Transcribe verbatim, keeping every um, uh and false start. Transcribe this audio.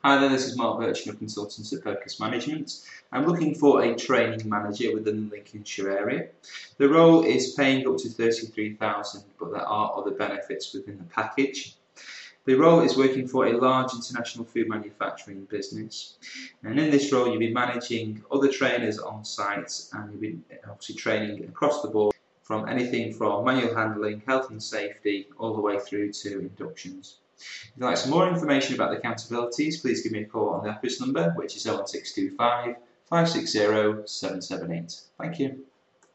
Hi there, this is Mark Bircham of Consultants at Focus Management. I'm looking for a training manager within the Lincolnshire area. The role is paying up to thirty-three thousand pounds, but there are other benefits within the package. The role is working for a large international food manufacturing business, and in this role you'll be managing other trainers on site, and you'll be obviously training across the board from anything from manual handling, health and safety, all the way through to inductions. If you'd like some more information about the accountabilities, please give me a call on the office number, which is oh one six two five, five six zero, seven seven eight. Thank you.